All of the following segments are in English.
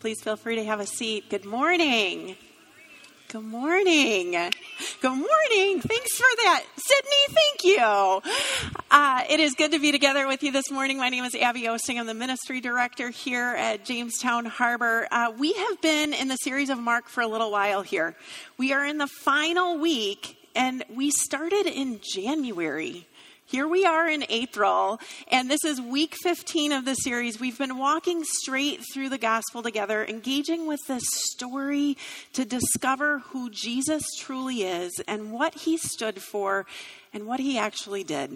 Please feel free to have a seat. Good morning. Good morning. Good morning. Thanks for that. Sydney, thank you. It is good to be together with you this morning. My name is Abby Osting. I'm the ministry director here at Jamestown Harbor. We have been in the series of Mark for a little while here. We are in the final week, and we started in January. Here we are in April, and this is week 15 of the series. We've been walking straight through the gospel together, engaging with this story to discover who Jesus truly is and what he stood for and what he actually did.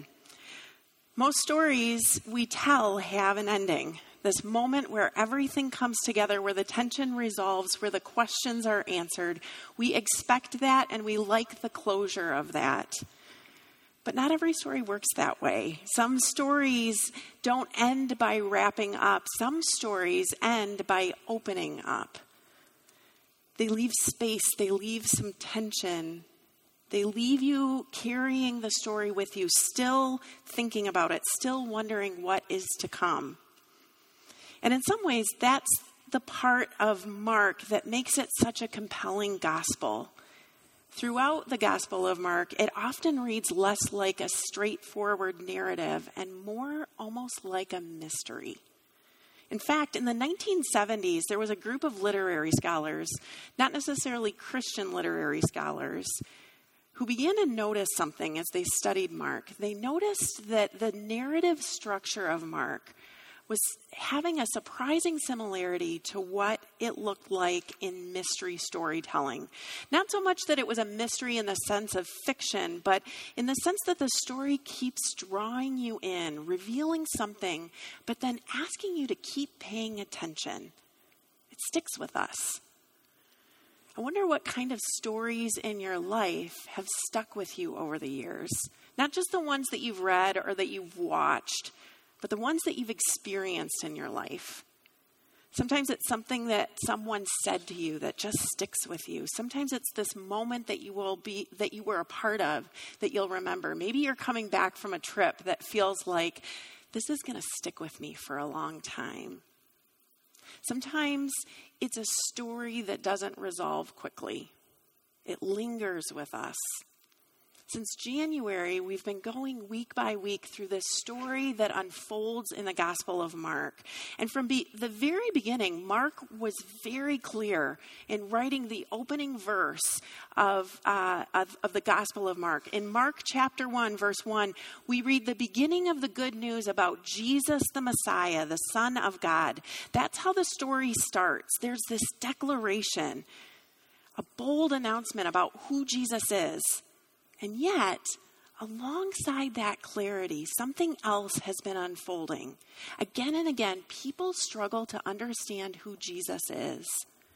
Most stories we tell have an ending. This moment where everything comes together, where the tension resolves, where the questions are answered. We expect that, and we like the closure of that. But not every story works that way. Some stories don't end by wrapping up. Some stories end by opening up. They leave space. They leave some tension. They leave you carrying the story with you, still thinking about it, still wondering what is to come. And in some ways, that's the part of Mark that makes it such a compelling gospel. Throughout the Gospel of Mark, it often reads less like a straightforward narrative and more almost like a mystery. In fact, in the 1970s, there was a group of literary scholars, not necessarily Christian literary scholars, who began to notice something as they studied Mark. They noticed that the narrative structure of Mark was having a surprising similarity to what it looked like in mystery storytelling. Not so much that it was a mystery in the sense of fiction, but in the sense that the story keeps drawing you in, revealing something, but then asking you to keep paying attention. It sticks with us. I wonder what kind of stories in your life have stuck with you over the years. Not just the ones that you've read or that you've watched, but the ones that you've experienced in your life. Sometimes it's something that someone said to you that just sticks with you. Sometimes it's this moment that you were a part of that you'll remember. Maybe you're coming back from a trip that feels like this is going to stick with me for a long time. Sometimes it's a story that doesn't resolve quickly. It lingers with us. Since January, we've been going week by week through this story that unfolds in the Gospel of Mark. And from the very beginning, Mark was very clear in writing the opening verse of the Gospel of Mark. In Mark chapter 1, verse 1, we read the beginning of the good news about Jesus the Messiah, the Son of God. That's how the story starts. There's this declaration, a bold announcement about who Jesus is. And yet, alongside that clarity, something else has been unfolding. Again and again, people struggle to understand who Jesus is.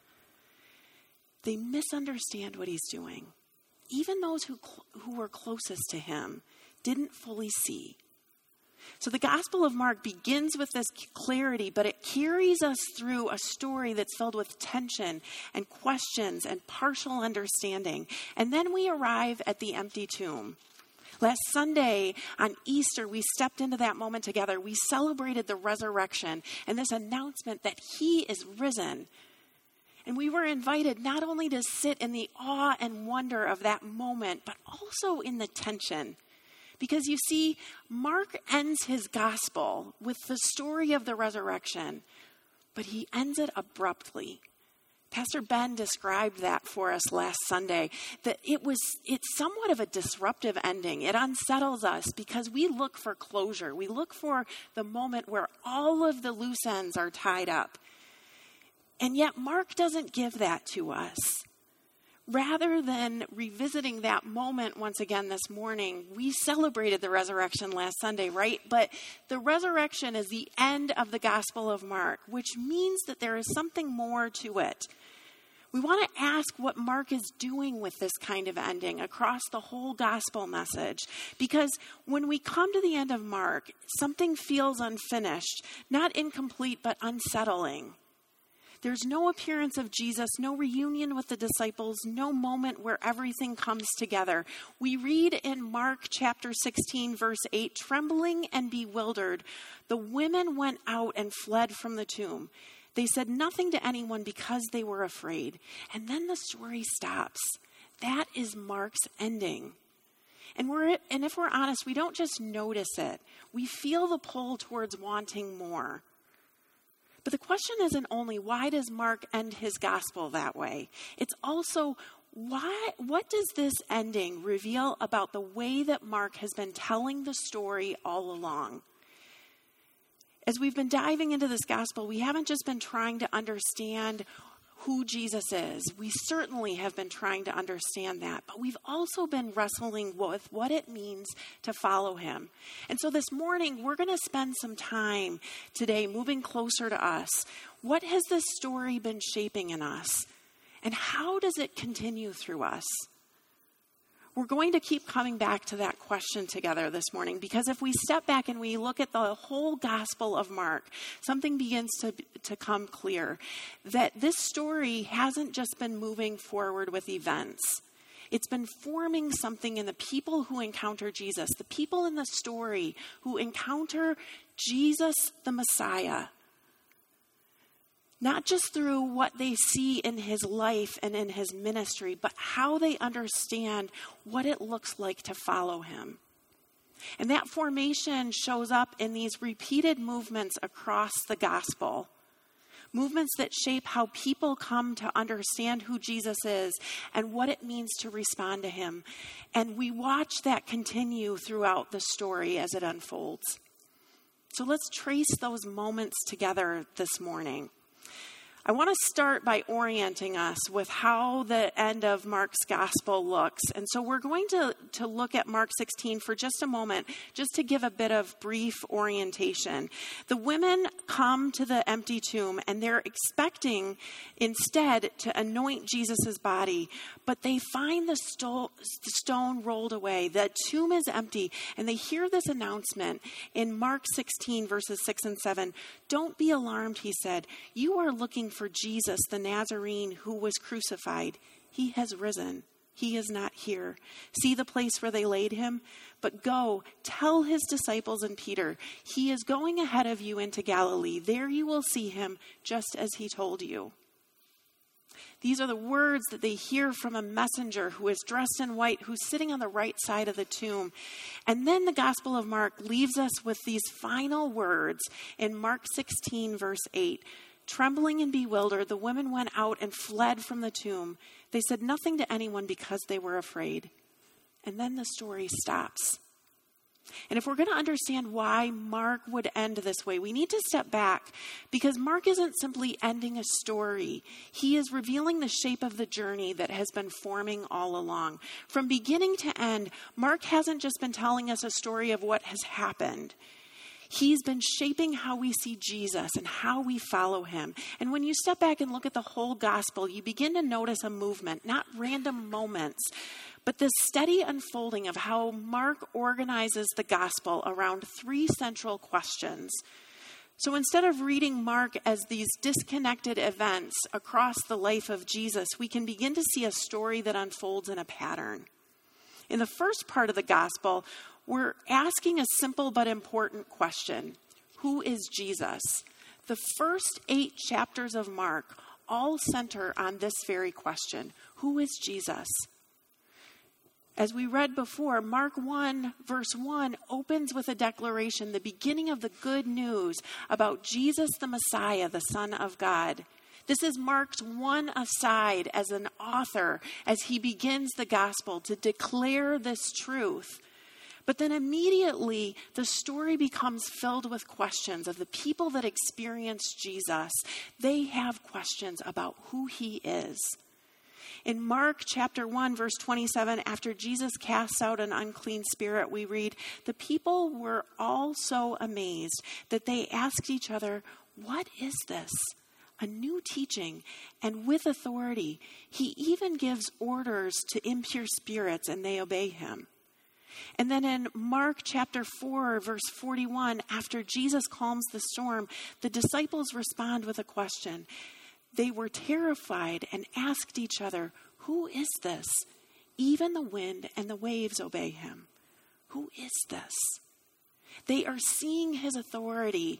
They misunderstand what he's doing. Even those who were closest to him didn't fully see. So the Gospel of Mark begins with this clarity, but it carries us through a story that's filled with tension and questions and partial understanding. And then we arrive at the empty tomb. Last Sunday on Easter, we stepped into that moment together. We celebrated the resurrection and this announcement that he is risen. And we were invited not only to sit in the awe and wonder of that moment, but also in the tension. Because you see, Mark ends his gospel with the story of the resurrection, but he ends it abruptly. Pastor Ben described that for us last Sunday, that it's somewhat of a disruptive ending. It unsettles us because we look for closure. We look for the moment where all of the loose ends are tied up. And yet Mark doesn't give that to us. Rather than revisiting that moment once again this morning, we celebrated the resurrection last Sunday, right? But the resurrection is the end of the Gospel of Mark, which means that there is something more to it. We want to ask what Mark is doing with this kind of ending across the whole gospel message. Because when we come to the end of Mark, something feels unfinished, not incomplete, but unsettling. There's no appearance of Jesus, no reunion with the disciples, no moment where everything comes together. We read in Mark chapter 16, verse 8, trembling and bewildered, the women went out and fled from the tomb. They said nothing to anyone because they were afraid. And then the story stops. That is Mark's ending. And if we're honest, we don't just notice it. We feel the pull towards wanting more. But the question isn't only why does Mark end his gospel that way? It's also what does this ending reveal about the way that Mark has been telling the story all along? As we've been diving into this gospel, we haven't just been trying to understand who Jesus is. We certainly have been trying to understand that, but we've also been wrestling with what it means to follow him. And so this morning, we're going to spend some time today moving closer to us. What has this story been shaping in us? And how does it continue through us? We're going to keep coming back to that question together this morning, because if we step back and we look at the whole Gospel of Mark, something begins to come clear, that this story hasn't just been moving forward with events. It's been forming something in the people who encounter Jesus, the people in the story who encounter Jesus the Messiah. Not just through what they see in his life and in his ministry, but how they understand what it looks like to follow him. And that formation shows up in these repeated movements across the gospel. Movements that shape how people come to understand who Jesus is and what it means to respond to him. And we watch that continue throughout the story as it unfolds. So let's trace those moments together this morning. I want to start by orienting us with how the end of Mark's gospel looks. And so we're going to look at Mark 16 for just a moment, just to give a bit of brief orientation. The women come to the empty tomb and they're expecting instead to anoint Jesus' body, but they find the stone rolled away. The tomb is empty, and they hear this announcement in Mark 16, verses 6 and 7. "Don't be alarmed," he said. "You are looking for Jesus, the Nazarene, who was crucified. He has risen. He is not here. See the place where they laid him? But go, tell his disciples and Peter, he is going ahead of you into Galilee. There you will see him, just as he told you." These are the words that they hear from a messenger who is dressed in white, who's sitting on the right side of the tomb. And then the Gospel of Mark leaves us with these final words in Mark 16, verse 8. "Trembling and bewildered, the women went out and fled from the tomb. They said nothing to anyone because they were afraid." And then the story stops. And if we're going to understand why Mark would end this way, we need to step back, because Mark isn't simply ending a story. He is revealing the shape of the journey that has been forming all along. From beginning to end, Mark hasn't just been telling us a story of what has happened. He's been shaping how we see Jesus and how we follow him. And when you step back and look at the whole gospel, you begin to notice a movement, not random moments, but this steady unfolding of how Mark organizes the gospel around three central questions. So instead of reading Mark as these disconnected events across the life of Jesus, we can begin to see a story that unfolds in a pattern. In the first part of the gospel, we're asking a simple but important question. Who is Jesus? The first 8 chapters of Mark all center on this very question. Who is Jesus? As we read before, Mark 1, verse 1 opens with a declaration, the beginning of the good news about Jesus the Messiah, the Son of God. This is Mark's one aside as an author as he begins the gospel to declare this truth. But then immediately the story becomes filled with questions of the people that experience Jesus. They have questions about who he is. In Mark chapter 1, verse 27, after Jesus casts out an unclean spirit, we read, "The people were all so amazed that they asked each other, 'What is this?' A new teaching, and with authority. He even gives orders to impure spirits, and they obey him." And then in Mark chapter 4, verse 41, after Jesus calms the storm, the disciples respond with a question. They were terrified and asked each other, "Who is this? Even the wind and the waves obey him." Who is this? They are seeing his authority,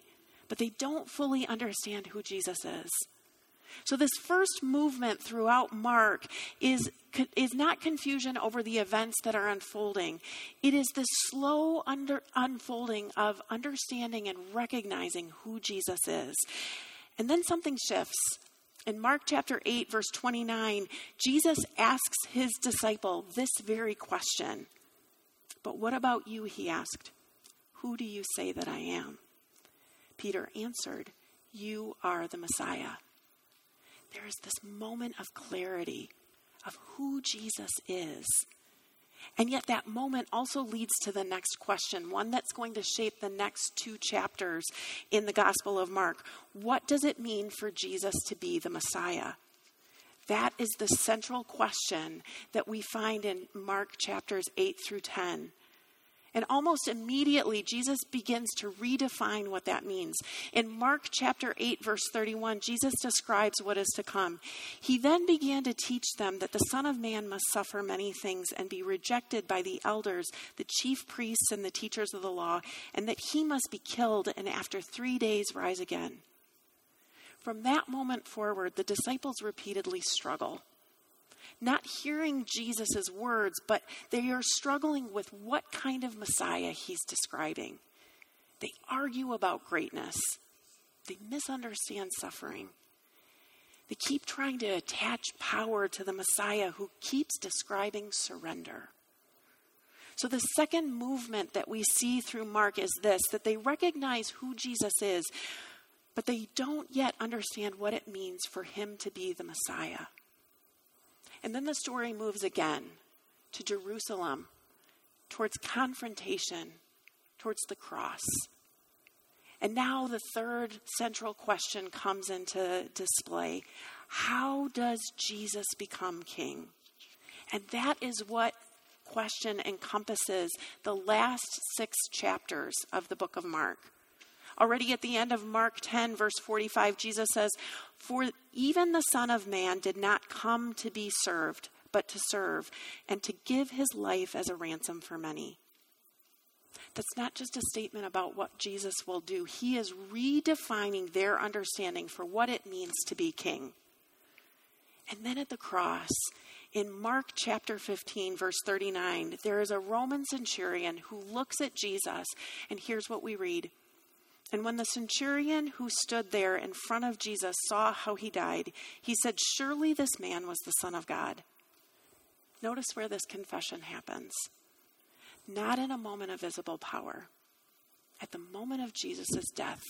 but they don't fully understand who Jesus is. So this first movement throughout Mark is not confusion over the events that are unfolding. It is this slow unfolding of understanding and recognizing who Jesus is. And then something shifts. In Mark chapter 8, verse 29, Jesus asks his disciple this very question. "But what about you?" he asked. "Who do you say that I am?" Peter answered, "You are the Messiah." There is this moment of clarity of who Jesus is. And yet that moment also leads to the next question, one that's going to shape the next 2 chapters in the Gospel of Mark. What does it mean for Jesus to be the Messiah? That is the central question that we find in Mark chapters 8 through 10. And almost immediately, Jesus begins to redefine what that means. In Mark chapter 8, verse 31, Jesus describes what is to come. He then began to teach them that the Son of Man must suffer many things and be rejected by the elders, the chief priests, and the teachers of the law, and that he must be killed and after 3 days rise again. From that moment forward, the disciples repeatedly struggle. Not hearing Jesus' words, but they are struggling with what kind of Messiah he's describing. They argue about greatness. They misunderstand suffering. They keep trying to attach power to the Messiah who keeps describing surrender. So the second movement that we see through Mark is this, that they recognize who Jesus is, but they don't yet understand what it means for him to be the Messiah. And then the story moves again to Jerusalem, towards confrontation, towards the cross. And now the third central question comes into display. How does Jesus become king? And that is what question encompasses the last 6 chapters of the book of Mark. Already at the end of Mark 10, verse 45, Jesus says, "For even the Son of Man did not come to be served, but to serve, and to give his life as a ransom for many." That's not just a statement about what Jesus will do. He is redefining their understanding for what it means to be king. And then at the cross, in Mark chapter 15, verse 39, there is a Roman centurion who looks at Jesus, and here's what we read. "And when the centurion who stood there in front of Jesus saw how he died, he said, 'Surely this man was the Son of God.'" Notice where this confession happens. Not in a moment of visible power. At the moment of Jesus' death.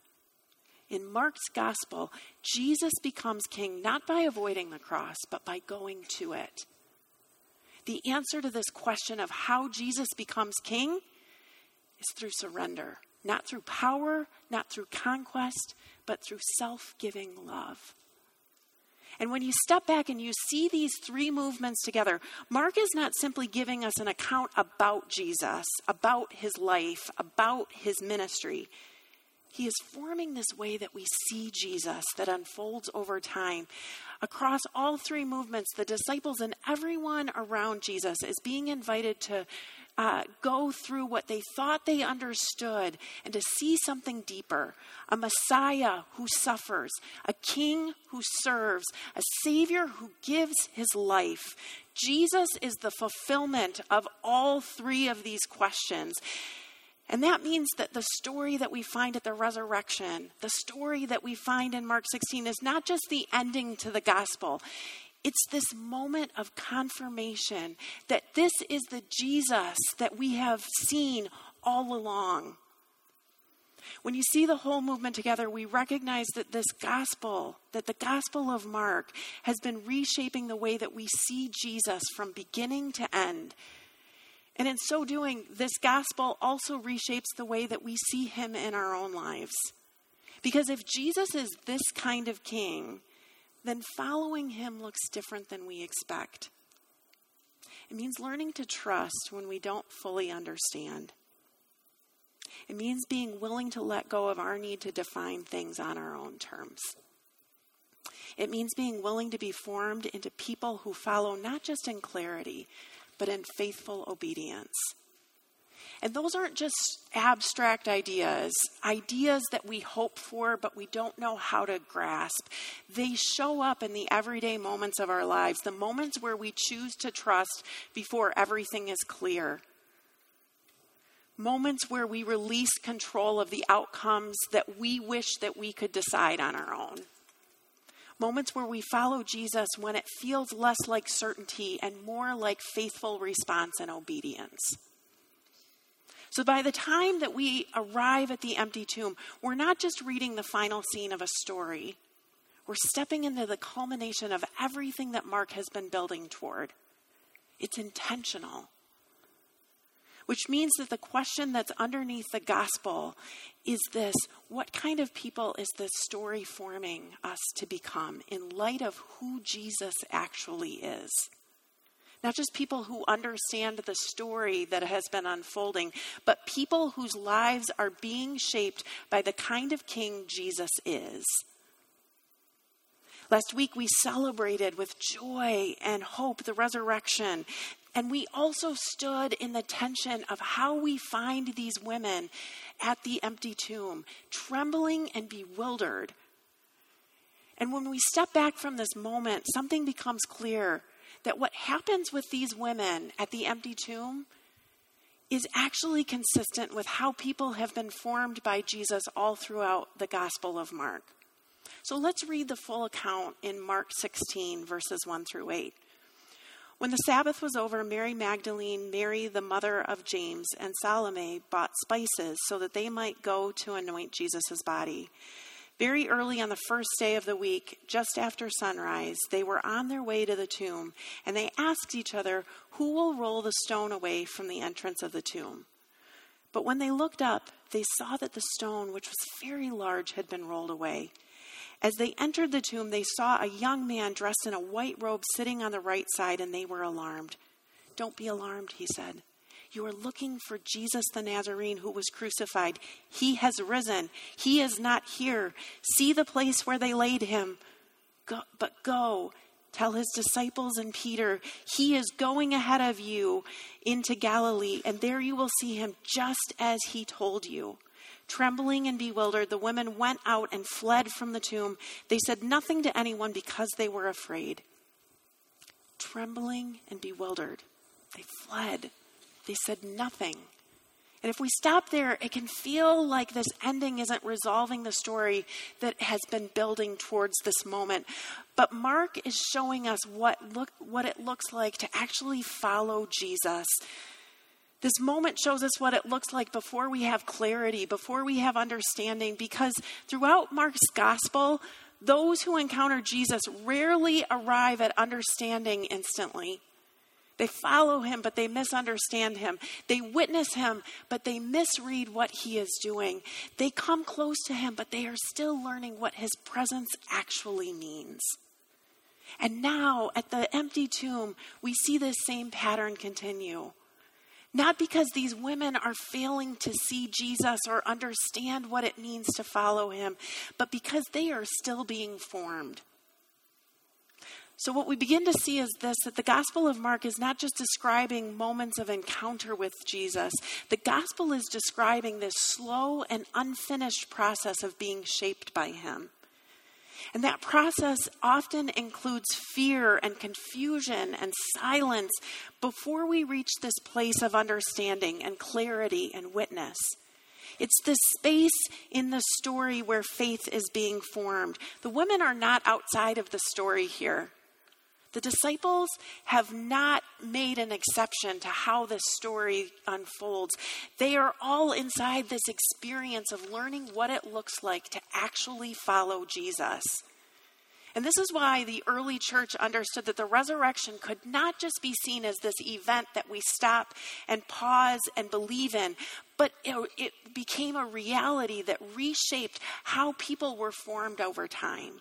In Mark's gospel, Jesus becomes king not by avoiding the cross, but by going to it. The answer to this question of how Jesus becomes king is through surrender. Not through power, not through conquest, but through self-giving love. And when you step back and you see these 3 movements together, Mark is not simply giving us an account about Jesus, about his life, about his ministry. He is forming this way that we see Jesus that unfolds over time. Across all 3 movements, the disciples and everyone around Jesus is being invited to go through what they thought they understood and to see something deeper. A Messiah who suffers, a king who serves, a Savior who gives his life. Jesus is the fulfillment of all 3 of these questions. And that means that the story that we find at the resurrection, the story that we find in Mark 16 is not just the ending to the gospel. It's this moment of confirmation that this is the Jesus that we have seen all along. When you see the whole movement together, we recognize that this gospel, that the Gospel of Mark has been reshaping the way that we see Jesus from beginning to end. And in so doing, this gospel also reshapes the way that we see him in our own lives. Because if Jesus is this kind of king, then following him looks different than we expect. It means learning to trust when we don't fully understand. It means being willing to let go of our need to define things on our own terms. It means being willing to be formed into people who follow not just in clarity, but in faithful obedience. And those aren't just abstract ideas that we hope for, but we don't know how to grasp. They show up in the everyday moments of our lives, the moments where we choose to trust before everything is clear. Moments where we release control of the outcomes that we wish that we could decide on our own. Moments where we follow Jesus when it feels less like certainty and more like faithful response and obedience. So by the time that we arrive at the empty tomb, we're not just reading the final scene of a story. We're stepping into the culmination of everything that Mark has been building toward. It's intentional. Which means that the question that's underneath the gospel is this: what kind of people is this story forming us to become in light of who Jesus actually is? Not just people who understand the story that has been unfolding, but people whose lives are being shaped by the kind of king Jesus is. Last week we celebrated with joy and hope the resurrection. And we also stood in the tension of how we find these women at the empty tomb, trembling and bewildered. And when we step back from this moment, something becomes clear, that what happens with these women at the empty tomb is actually consistent with how people have been formed by Jesus all throughout the Gospel of Mark. So let's read the full account in Mark 16, verses 1 through 8. When the Sabbath was over, Mary Magdalene, Mary the mother of James, and Salome bought spices so that they might go to anoint Jesus' body. Very early on the first day of the week, just after sunrise, they were on their way to the tomb, and they asked each other, "Who will roll the stone away from the entrance of the tomb?" But when they looked up, they saw that the stone, which was very large, had been rolled away. As they entered the tomb, they saw a young man dressed in a white robe sitting on the right side, and they were alarmed. "Don't be alarmed," he said. "You are looking for Jesus the Nazarene who was crucified. He has risen. He is not here. See the place where they laid him. Go, tell his disciples and Peter, he is going ahead of you into Galilee, and there you will see him just as he told you." Trembling and bewildered, the women went out and fled from the tomb. They said nothing to anyone because they were afraid. Trembling and bewildered, they fled. They said nothing. And if we stop there, it can feel like this ending isn't resolving the story that has been building towards this moment. But Mark is showing us what it looks like to actually follow Jesus. This moment shows us what it looks like before we have clarity, before we have understanding, because throughout Mark's gospel, those who encounter Jesus rarely arrive at understanding instantly. They follow him, but they misunderstand him. They witness him, but they misread what he is doing. They come close to him, but they are still learning what his presence actually means. And now, at the empty tomb, we see this same pattern continue. Not because these women are failing to see Jesus or understand what it means to follow him, but because they are still being formed. So what we begin to see is this, that the Gospel of Mark is not just describing moments of encounter with Jesus. The Gospel is describing this slow and unfinished process of being shaped by him. And that process often includes fear and confusion and silence before we reach this place of understanding and clarity and witness. It's this space in the story where faith is being formed. The women are not outside of the story here. The disciples have not made an exception to how this story unfolds. They are all inside this experience of learning what it looks like to actually follow Jesus. And this is why the early church understood that the resurrection could not just be seen as this event that we stop and pause and believe in, but it became a reality that reshaped how people were formed over time.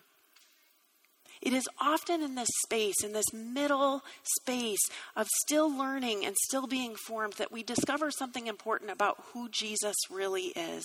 It is often in this space, in this middle space of still learning and still being formed, that we discover something important about who Jesus really is.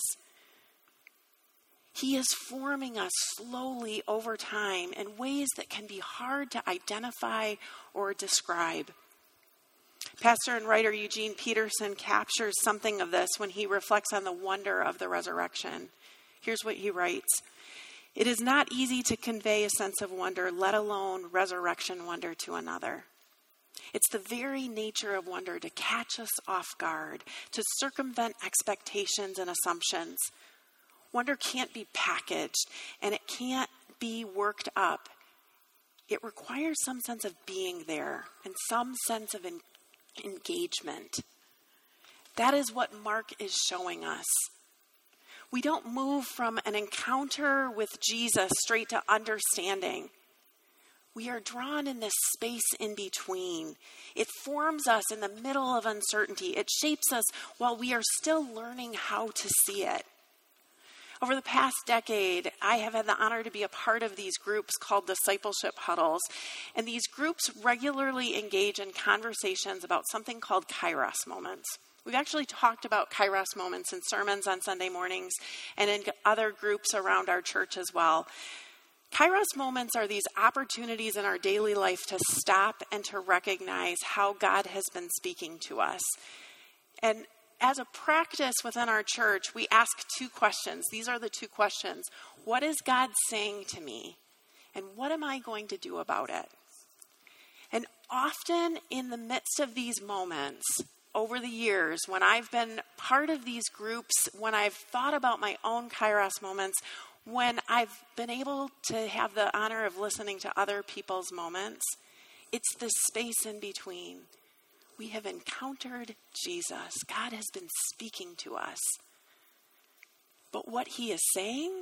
He is forming us slowly over time in ways that can be hard to identify or describe. Pastor and writer Eugene Peterson captures something of this when he reflects on the wonder of the resurrection. Here's what he writes. It is not easy to convey a sense of wonder, let alone resurrection wonder to another. It's the very nature of wonder to catch us off guard, to circumvent expectations and assumptions. Wonder can't be packaged, and it can't be worked up. It requires some sense of being there and some sense of engagement. That is what Mark is showing us. We don't move from an encounter with Jesus straight to understanding. We are drawn in this space in between. It forms us in the middle of uncertainty. It shapes us while we are still learning how to see it. Over the past decade, I have had the honor to be a part of these groups called discipleship huddles. And these groups regularly engage in conversations about something called Kairos moments. We've actually talked about Kairos moments in sermons on Sunday mornings and in other groups around our church as well. Kairos moments are these opportunities in our daily life to stop and to recognize how God has been speaking to us. And as a practice within our church, we ask two questions. These are the two questions. What is God saying to me? And what am I going to do about it? And often in the midst of these moments, over the years, when I've been part of these groups, when I've thought about my own Kairos moments, when I've been able to have the honor of listening to other people's moments, it's this space in between. We have encountered Jesus. God has been speaking to us. But what he is saying,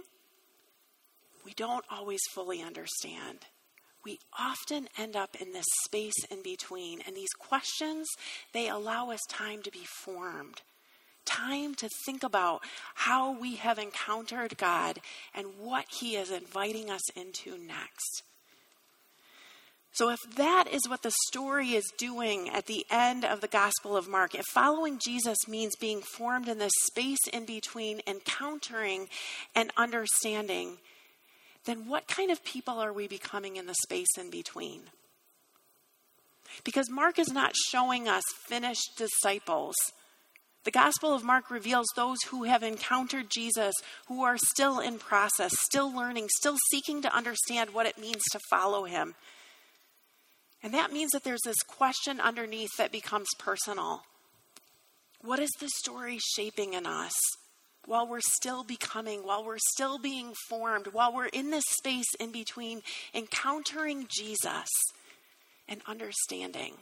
we don't always fully understand. We often end up in this space in between. And these questions, they allow us time to be formed. Time to think about how we have encountered God and what he is inviting us into next. So if that is what the story is doing at the end of the Gospel of Mark, if following Jesus means being formed in this space in between encountering and understanding, then what kind of people are we becoming in the space in between? Because Mark is not showing us finished disciples. The Gospel of Mark reveals those who have encountered Jesus, who are still in process, still learning, still seeking to understand what it means to follow him. And that means that there's this question underneath that becomes personal. What is the story shaping in us while we're still becoming, while we're still being formed, while we're in this space in between encountering Jesus and understanding?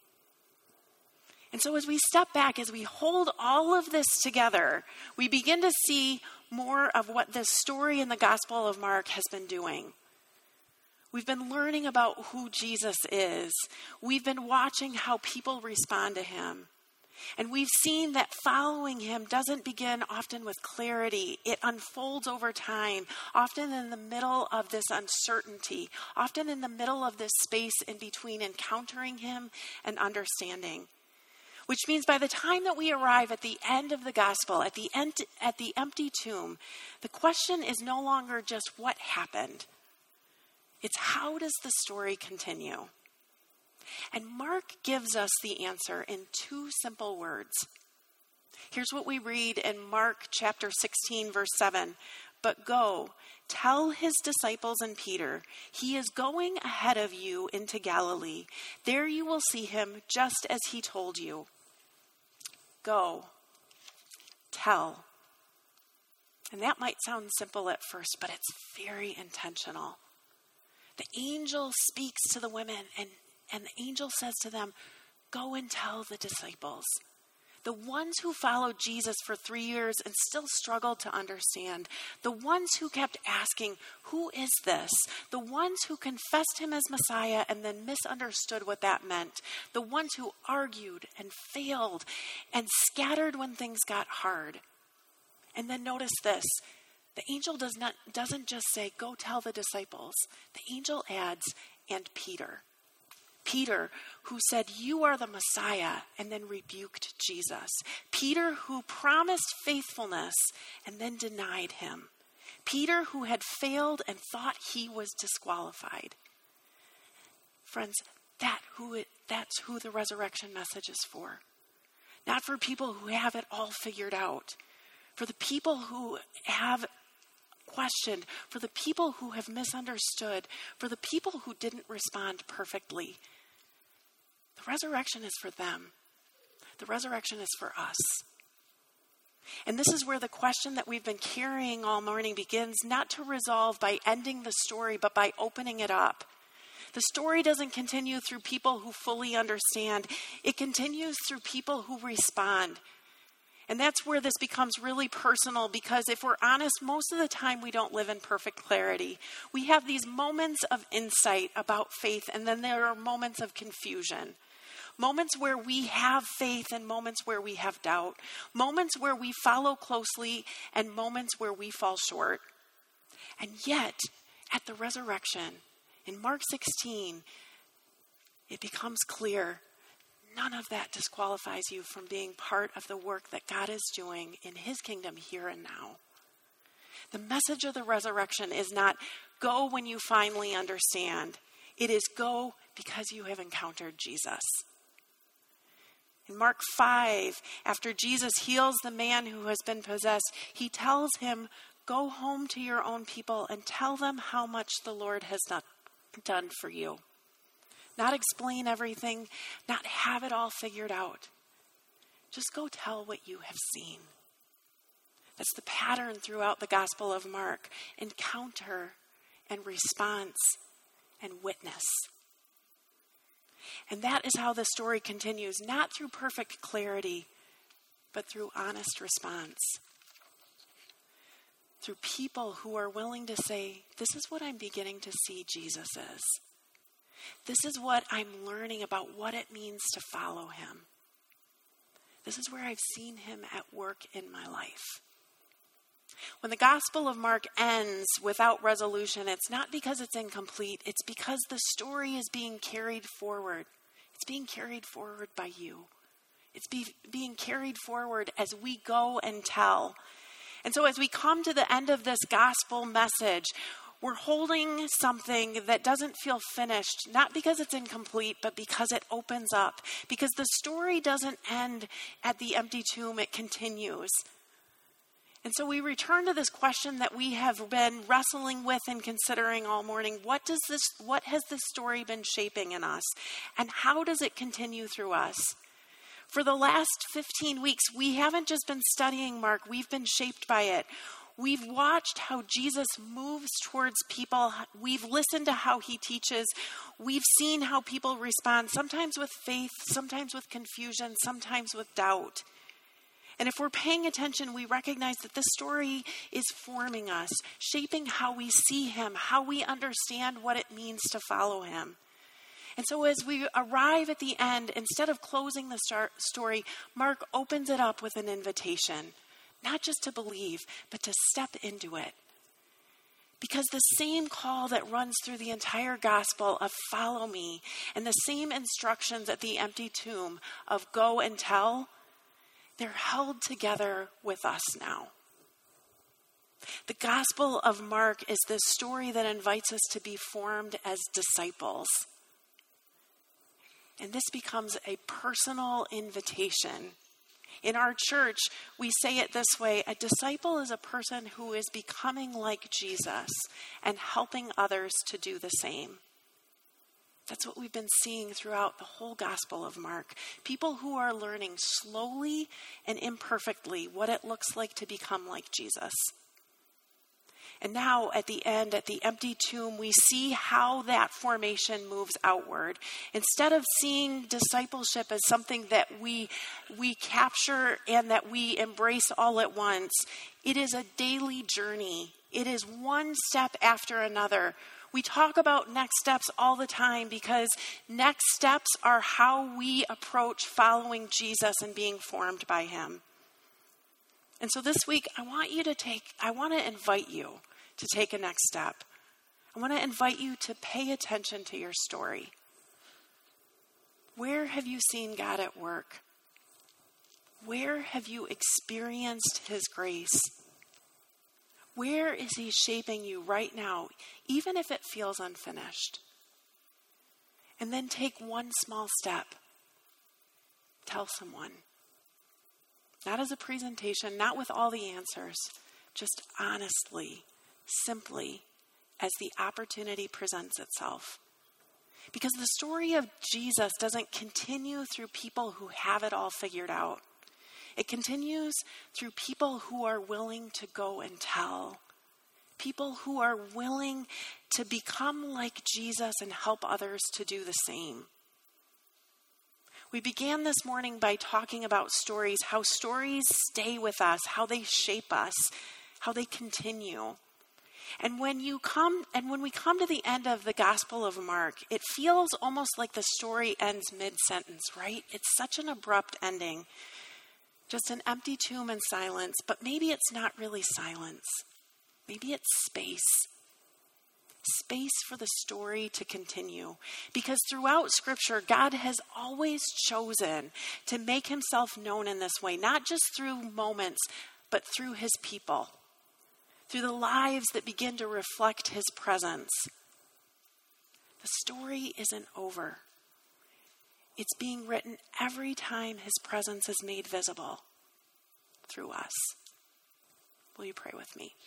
And so as we step back, as we hold all of this together, we begin to see more of what this story in the Gospel of Mark has been doing. We've been learning about who Jesus is. We've been watching how people respond to him. And we've seen that following him doesn't begin often with clarity. It unfolds over time, often in the middle of this uncertainty, often in the middle of this space in between encountering him and understanding. Which means by the time that we arrive at the end of the gospel, at the empty tomb, the question is no longer just what happened. It's how does the story continue? And Mark gives us the answer in two simple words. Here's what we read in Mark chapter 16, verse 7. But go, tell his disciples and Peter, he is going ahead of you into Galilee. There you will see him just as he told you. Go, tell. And that might sound simple at first, but it's very intentional. The angel speaks to the women, and the angel says to them, go and tell the disciples. The ones who followed Jesus for 3 years and still struggled to understand. The ones who kept asking, who is this? The ones who confessed him as Messiah and then misunderstood what that meant. The ones who argued and failed and scattered when things got hard. And then notice this. The angel doesn't just say, go tell the disciples. The angel adds, and Peter. Peter, who said, you are the Messiah, and then rebuked Jesus. Peter, who promised faithfulness and then denied him. Peter, who had failed and thought he was disqualified. Friends, that's who the resurrection message is for. Not for people who have it all figured out. For the people who have questioned, for the people who have misunderstood, for the people who didn't respond perfectly. The resurrection is for them. The resurrection is for us. And this is where the question that we've been carrying all morning begins, not to resolve by ending the story, but by opening it up. The story doesn't continue through people who fully understand. It continues through people who respond. And that's where this becomes really personal, because if we're honest, most of the time we don't live in perfect clarity. We have these moments of insight about faith, and then there are moments of confusion. Moments where we have faith and moments where we have doubt. Moments where we follow closely and moments where we fall short. And yet, at the resurrection, in Mark 16, it becomes clear none of that disqualifies you from being part of the work that God is doing in his kingdom here and now. The message of the resurrection is not go when you finally understand. It is go because you have encountered Jesus. In Mark 5, after Jesus heals the man who has been possessed, he tells him, go home to your own people and tell them how much the Lord has done for you. Not explain everything, not have it all figured out. Just go tell what you have seen. That's the pattern throughout the Gospel of Mark. Encounter and response and witness. And that is how the story continues, not through perfect clarity, but through honest response. Through people who are willing to say, this is what I'm beginning to see Jesus as. This is what I'm learning about what it means to follow him. This is where I've seen him at work in my life. When the Gospel of Mark ends without resolution, it's not because it's incomplete. It's because the story is being carried forward. It's being carried forward by you. It's being carried forward as we go and tell. And so as we come to the end of this gospel message, we're holding something that doesn't feel finished, not because it's incomplete, but because it opens up. Because the story doesn't end at the empty tomb, it continues. And so we return to this question that we have been wrestling with and considering all morning. What has this story been shaping in us? And how does it continue through us? For the last 15 weeks, we haven't just been studying Mark, we've been shaped by it. We've watched how Jesus moves towards people. We've listened to how he teaches. We've seen how people respond, sometimes with faith, sometimes with confusion, sometimes with doubt. And if we're paying attention, we recognize that this story is forming us, shaping how we see him, how we understand what it means to follow him. And so as we arrive at the end, instead of closing the story, Mark opens it up with an invitation. Not just to believe, but to step into it. Because the same call that runs through the entire gospel of follow me, and the same instructions at the empty tomb of go and tell, they're held together with us now. The Gospel of Mark is this story that invites us to be formed as disciples. And this becomes a personal invitation. In our church, we say it this way: a disciple is a person who is becoming like Jesus and helping others to do the same. That's what we've been seeing throughout the whole Gospel of Mark. People who are learning slowly and imperfectly what it looks like to become like Jesus. And now at the end, at the empty tomb, we see how that formation moves outward. Instead of seeing discipleship as something that we capture and that we embrace all at once, it is a daily journey. It is one step after another. We talk about next steps all the time because next steps are how we approach following Jesus and being formed by him. And so this week, I want to invite you to take a next step. I want to invite you to pay attention to your story. Where have you seen God at work? Where have you experienced his grace? Where is he shaping you right now, even if it feels unfinished? And then take one small step. Tell someone. Not as a presentation, not with all the answers, just honestly, simply, as the opportunity presents itself. Because the story of Jesus doesn't continue through people who have it all figured out. It continues through people who are willing to go and tell. People who are willing to become like Jesus and help others to do the same. We began this morning by talking about stories, how stories stay with us, how they shape us, how they continue. And when we come to the end of the Gospel of Mark, it feels almost like the story ends mid-sentence, right? It's such an abrupt ending. Just an empty tomb and silence, but maybe it's not really silence. Maybe it's space. Space for the story to continue. Because throughout Scripture, God has always chosen to make himself known in this way, not just through moments, but through his people. Through the lives that begin to reflect his presence. The story isn't over. It's being written every time his presence is made visible through us. Will you pray with me?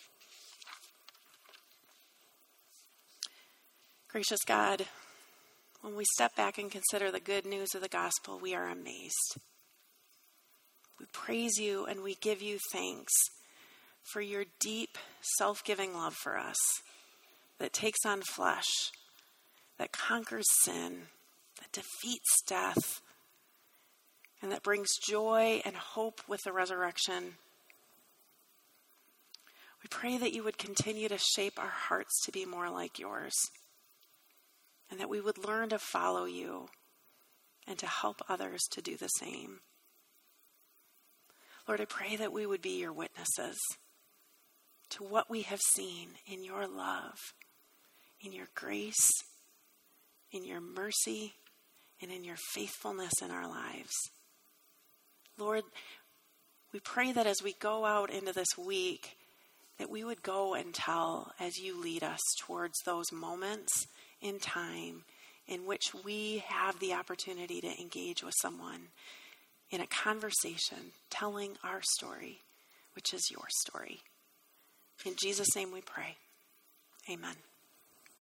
Gracious God, when we step back and consider the good news of the gospel, we are amazed. We praise you and we give you thanks for your deep, self-giving love for us that takes on flesh, that conquers sin, that defeats death, and that brings joy and hope with the resurrection. We pray that you would continue to shape our hearts to be more like yours, and that we would learn to follow you and to help others to do the same. Lord, I pray that we would be your witnesses to what we have seen in your love, in your grace, in your mercy, and in your faithfulness in our lives. Lord, we pray that as we go out into this week, that we would go and tell as you lead us towards those moments in time in which we have the opportunity to engage with someone in a conversation, telling our story, which is your story. In Jesus' name we pray. Amen.